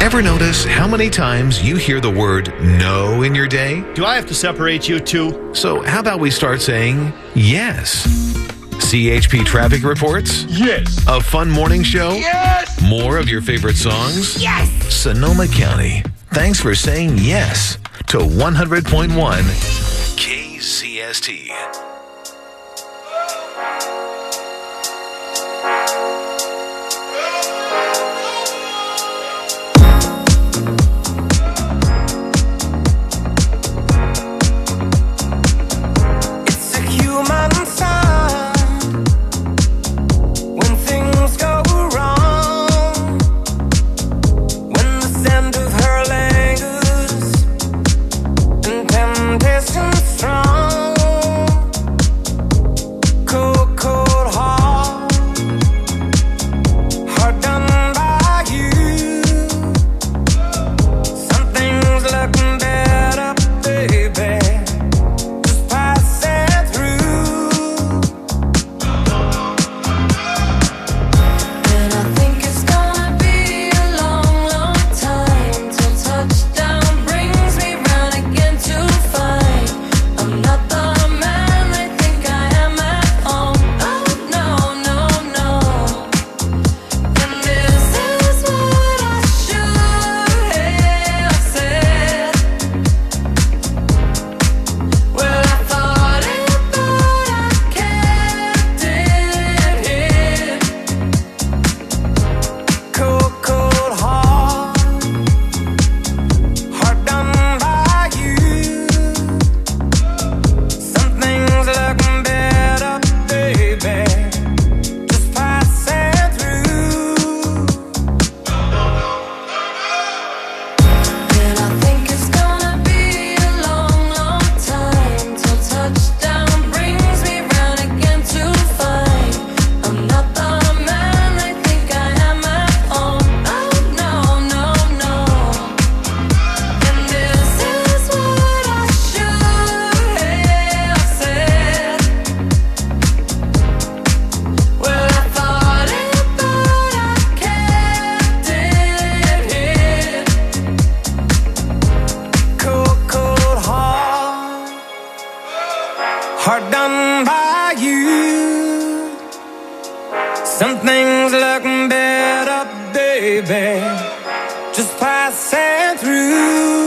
Ever notice how many times you hear the word no in your day? Do I have to separate you two? So how about we start saying yes? CHP traffic reports? Yes. A fun morning show? Yes. More of your favorite songs? Yes. Sonoma County, thanks for saying yes to 100.1 KCST. Hard done by you. Some things look better, baby, just passing through.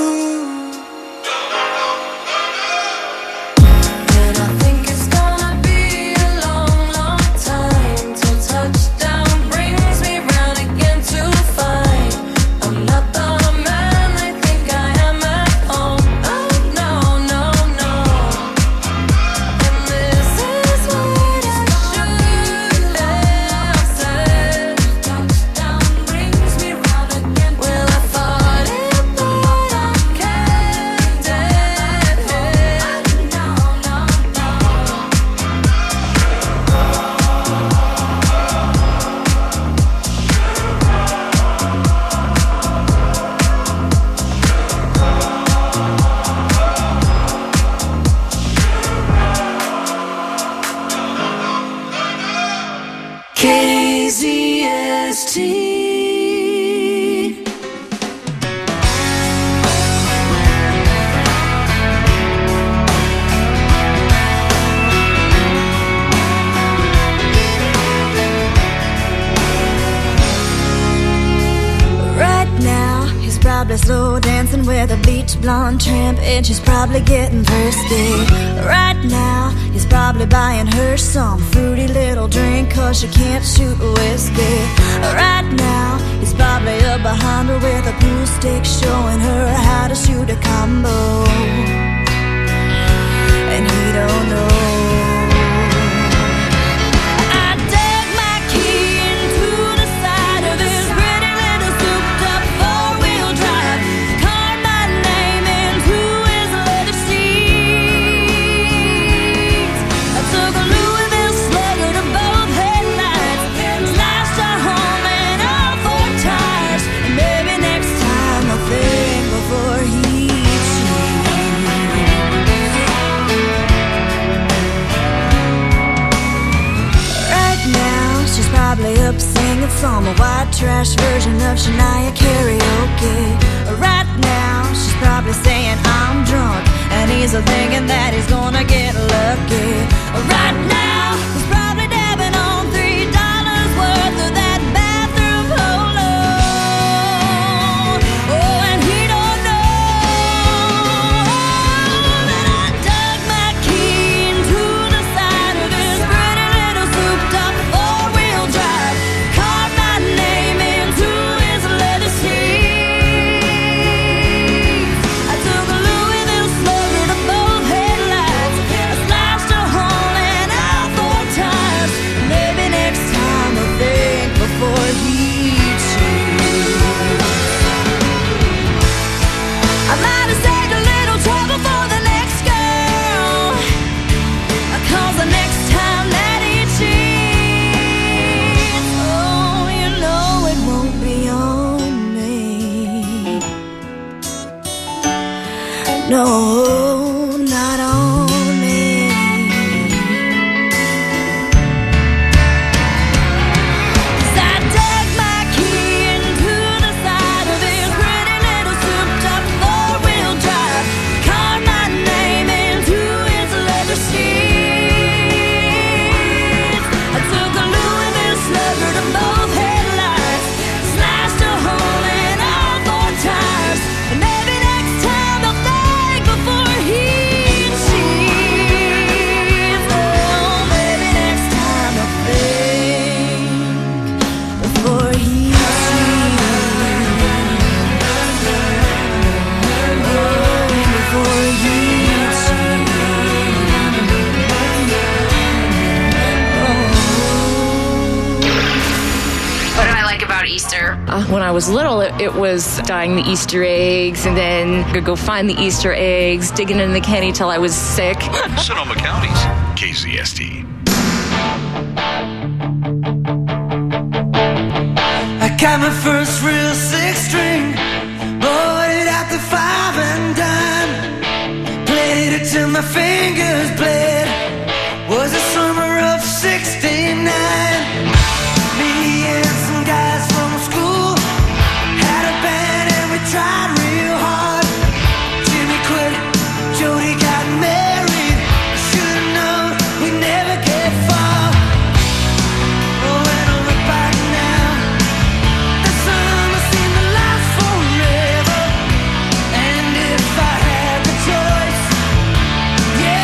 KZST. Right now, he's probably slow dancing with a beach blonde tramp, and she's probably getting thirsty. Right now, he's probably buying her some fruity little drink, 'cause she can't shoot whiskey. Right now, he's probably up behind her with a pool stick, showing her how to shoot a combo, and he don't know. Up singing some white trash version of Shania karaoke. He's saying I'm drunk, and he's thinking that he's gonna get lucky. Right now, he's probably dabbing on $3 worth of that bathroom polo. Oh, and he don't know that I dug my key into the side of his pretty little souped-up four-wheel drive, carved my name into his leather seats. I took a Louisville slugger to both headlights. I slashed a hole in all four tires. Maybe next time I'll think before he cheats. I might have saved a little trouble for the next girl, 'cause the next time that he cheats, oh, you know it won't be on me. No, not on me. 'Cause I dug my key into the side of his pretty little souped-up four-wheel drive, carved my name into his leather seats. I took a Louisville slugger to both headlights, slashed a hole in all four tires. And maybe next time I'll think before he cheats. Oh, maybe next time I'll think before he cheats. Before he What do I like about Easter? When I was little, it was dyeing the Easter eggs and then could go find the Easter eggs, digging in the candy till I was sick. Sonoma County's KZST. I got my first real six-string, bought it at the 5 and dime, played it till my fingers bled. Was the summer of '69. Me and some guys from school had a band and we tried real hard. Jimmy quit, Jody got married. Should've known we'd never get far. Oh, when I look back now, the summer seemed to last forever. And if I had the choice, yeah,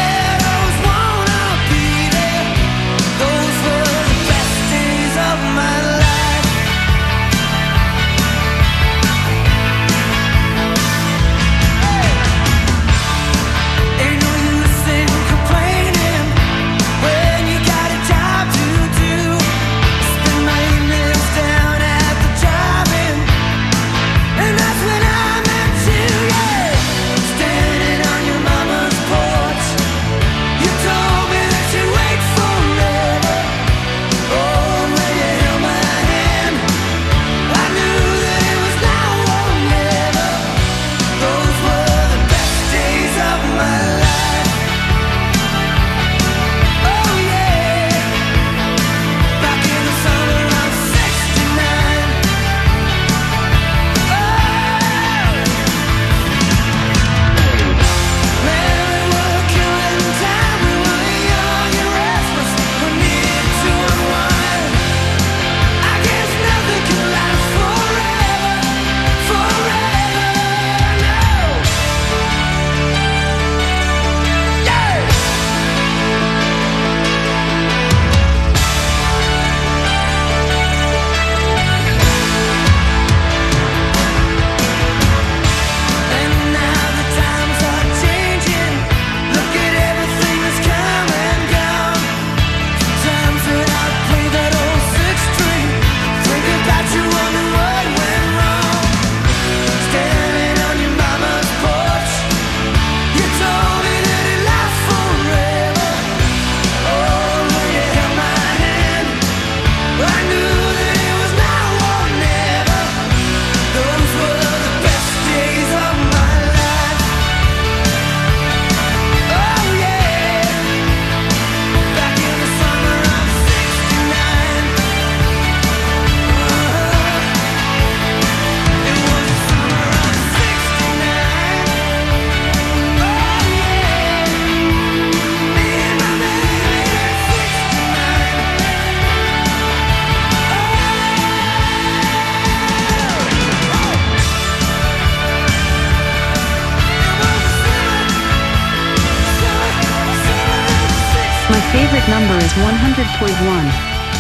magnetic number is 100.1.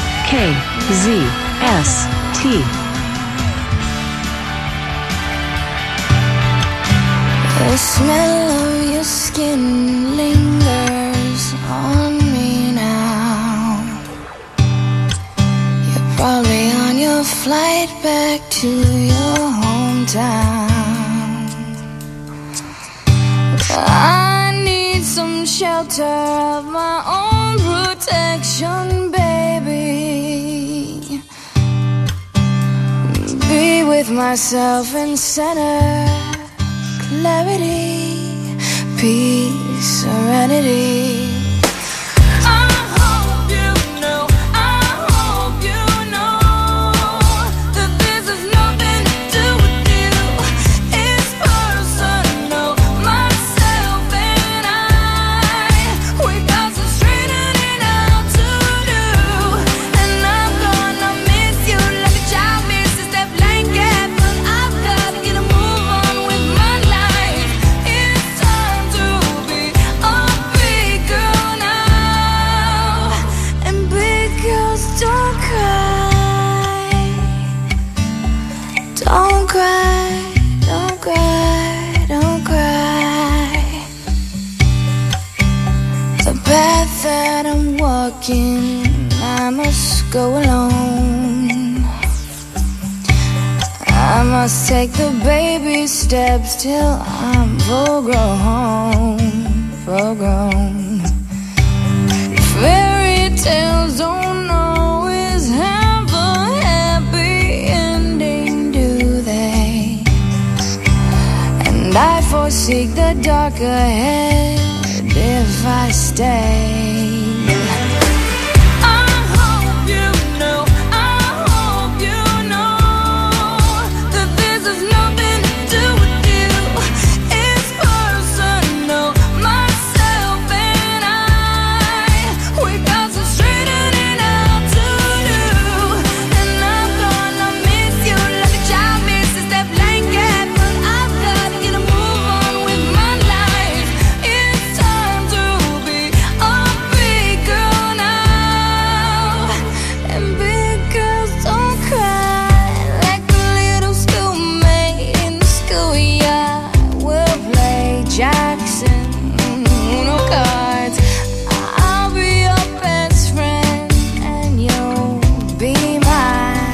KZST. The smell of your skin lingers on me now. You're probably on your flight back to your hometown. I need some shelter of my own protection, baby. Be with myself and center. Clarity, peace, serenity. I hope you know that this has nothing to do with you. It's personal, myself and I. We got some straightening out to do, and I'm gonna miss you like a child misses that blanket. But I've got to get a move on with my life. It's time to be a big girl now. And big girls don't cry. Don't cry, don't cry, don't cry. The path that I'm walking, I must go alone. I must take the baby steps till I'm full grown. Fairy tales don't always have a happy ending, do they? And I foresee the dark ahead if I stay. I hope you know that this has nothing to do with you. It's personal, myself and I. We got some straightening out to do, and I'm gonna miss you like a child misses that blanket. But I've got to get a move on with my life. It's time to be a big girl now. And big girls don't cry like a little schoolmate in the schoolyard. We'll play Jackson, Uno cards. I'll be your best friend and you'll be my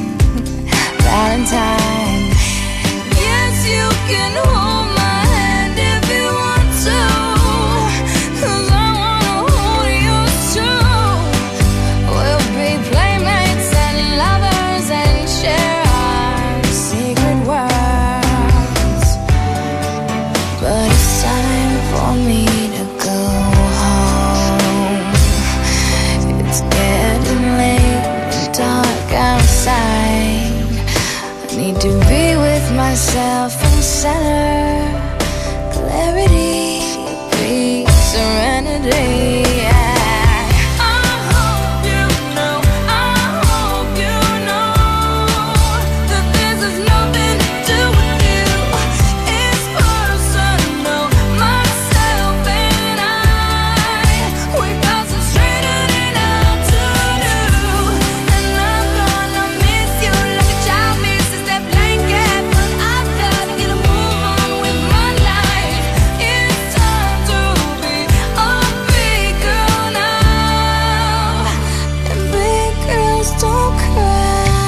Valentine. Yes, you can hold my hand if you want to, 'cause I wanna hold yours too. We'll be playmates and lovers and share our secret worlds. But it's time for me to go home. It's getting late and dark outside. I need to be with myself and center. Clarity, peace, serenity. I hope you know that this has nothing to do with you. It's personal, myself and I. We got some straightening out to do, and I'm gonna miss you like a child misses that blanket. But I've got to get a move on with my life. It's time to be a big girl now. And big girls don't cry.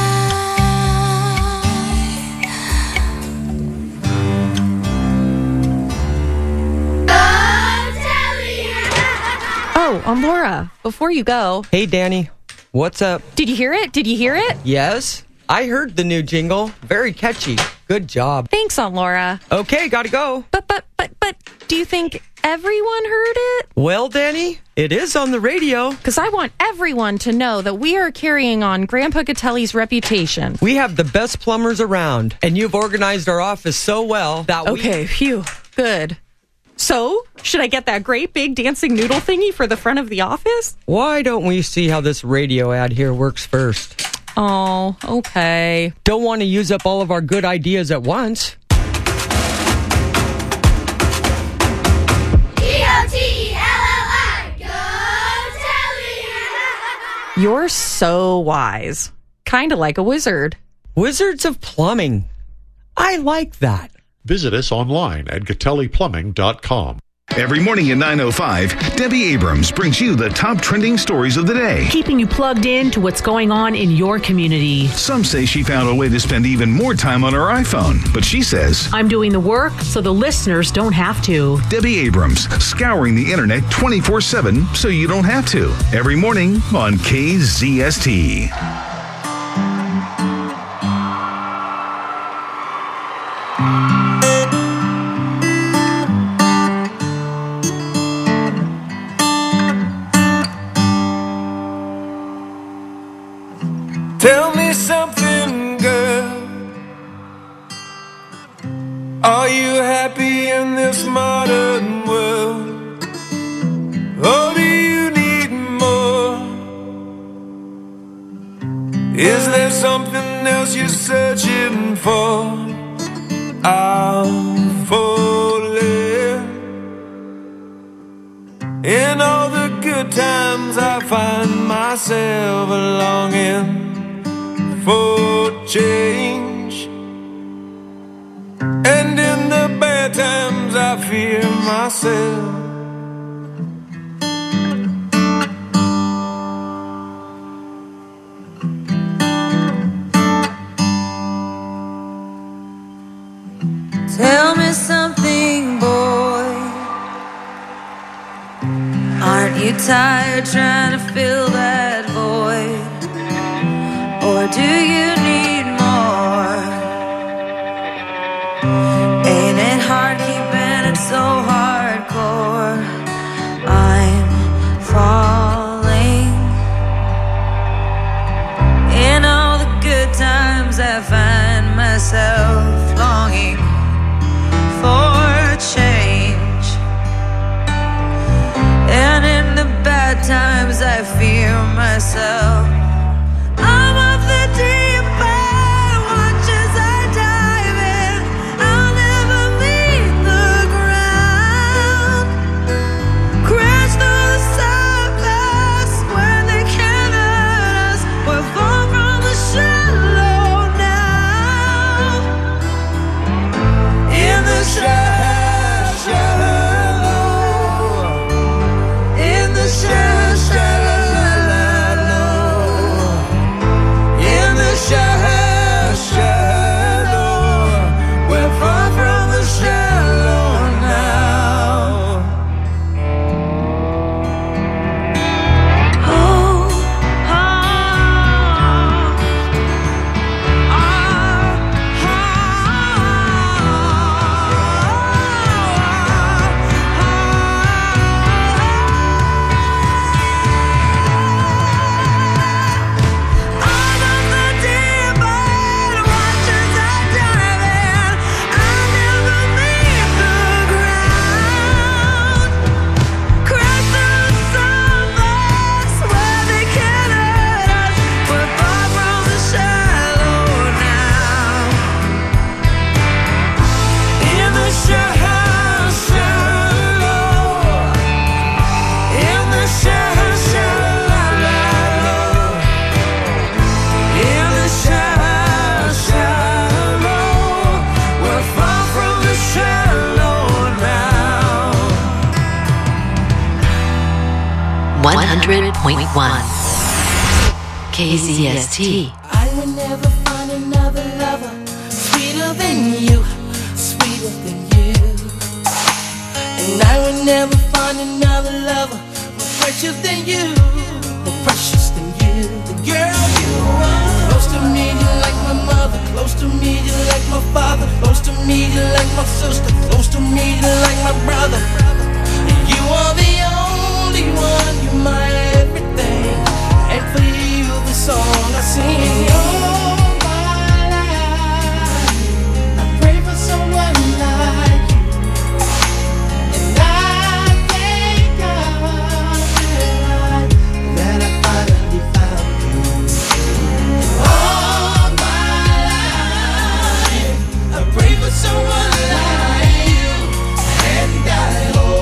Oh, Laura, before you go, Hey, Danny. What's up? did you hear it? Did you hear it? Yes, I heard the new jingle. Very catchy. Good job. Thanks, Laura. Okay, gotta go. But, do you think everyone heard it? Well, Danny, it is on the radio. Because I want everyone to know that we are carrying on Grandpa Gatelli's reputation. We have the best plumbers around, and you've organized our office so well that Okay, phew, good. So, should I get that great big dancing noodle thingy for the front of the office? Why don't we see how this radio ad here works first? Oh, okay. Don't want to use up all of our good ideas at once. G-O-T-E-L-L-I, go Telly! You're so wise. Kind of like a wizard. Wizards of Plumbing. I like that. Visit us online at GatelliPlumbing.com. Every morning at 9:05, Debbie Abrams brings you the top trending stories of the day. Keeping you plugged in to what's going on in your community. Some say she found a way to spend even more time on her iPhone, but she says, I'm doing the work so the listeners don't have to. Debbie Abrams, scouring the internet 24/7 so you don't have to. Every morning on KZST. Tell me something, girl. Are you happy in this modern world? Or do you need more? Is there something else you're searching for? I'm falling. In all the good times I find myself longing for change, and in the bad times I fear myself. Tell me something, boy. Aren't you tired trying to fill that void? Or do you need more? Ain't it hard keeping it so hardcore? I'm falling. In all the good times I find myself longing for change, and in the bad times I fear myself. KZST. I would never find another lover sweeter than you, sweeter than you. And I would never find another lover more precious than you, more precious than you. The girl you are. Close to me, you like my mother. Close to me, you like my father. Close to me, you like my sister. Close to me, you like my brother. And you are the only one. You're my everything. And for you, the song I sing. All my life, I pray for someone like you. And I thank God that I finally found you. All my life, I pray for someone like you. And I hope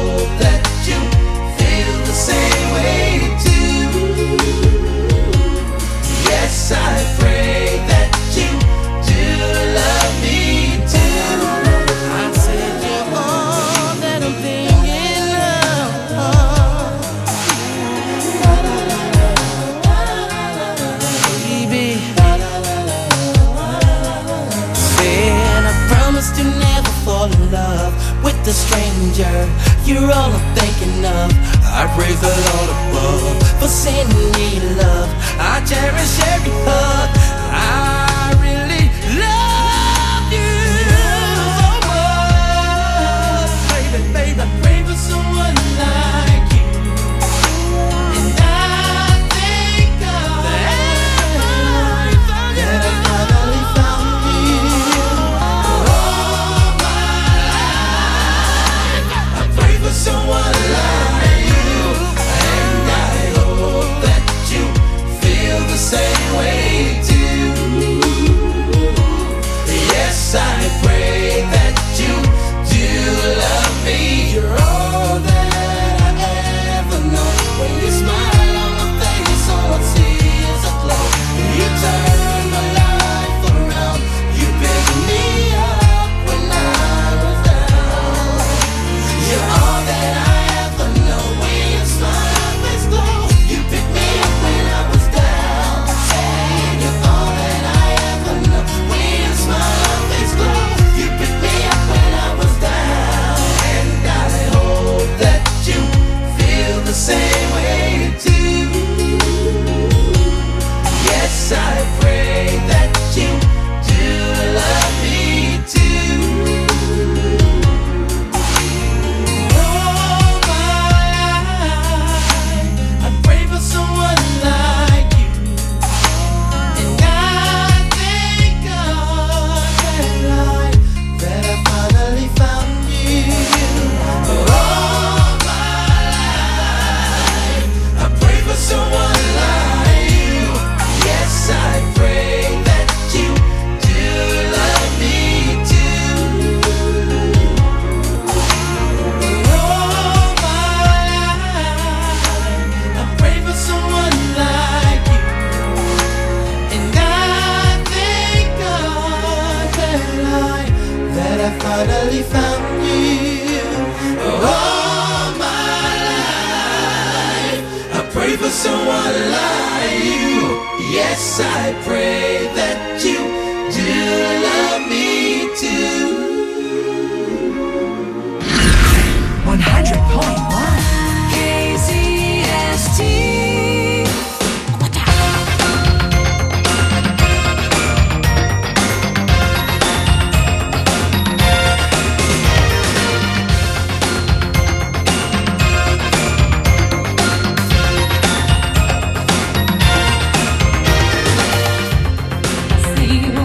fall in love with a stranger. You're all I'm thinking of. I praise the Lord above for sending me love. I cherish every hug. I really love you so much. Baby, baby, I pray for someone like you. And I thank God that I finally found you. All my life I pray for someone like you. And I hope that you feel the same way too. Yes, I pray that you do love me. You're all that I ever know. When you smile on my face, all I see is a glow. You turn my life around. You picked me up when I was down. You're all that I ever know. When you smile, my face glow. You picked me up when I was down. Hey, you're all that I ever know. When you smile, my face glow. You picked me up when I was down. And I hope that you feel the same way too. Yes, I pray that you do love me too. All my life I pray for someone like you. And I thank God that I finally found you. All my life I pray for someone like you. Yes, I pray that you do love me too. All my life I pray for someone like you. And I thank God that I finally found you. All my life I pray for someone like you. Yes, I pray that you do love me too. 100.1 KZST. See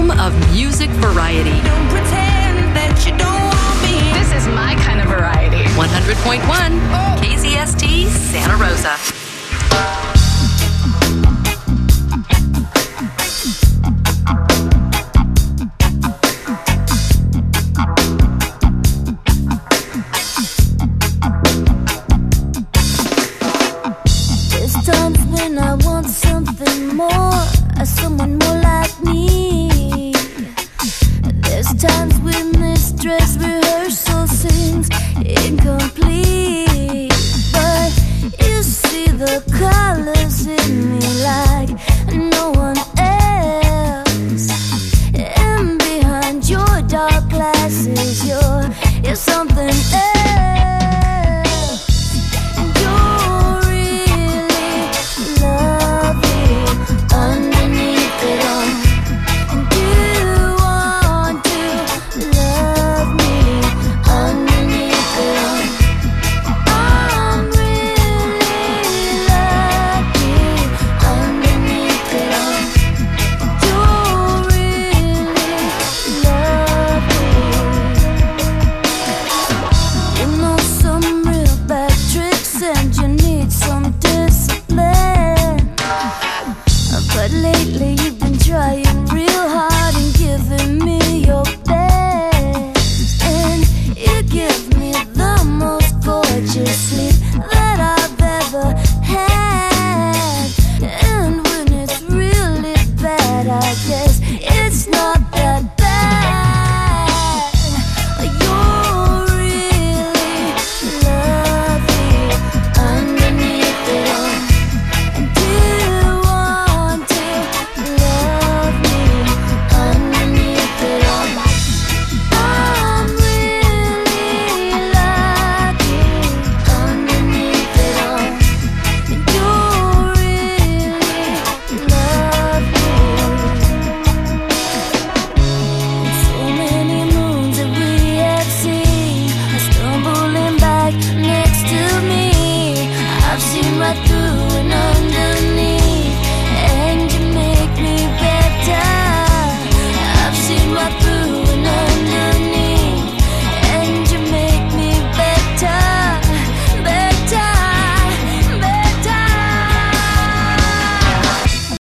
home of music variety. Don't pretend that you don't want me. This is my kind of variety. 100.1 KZST Santa Rosa. There's times when I want something more, someone more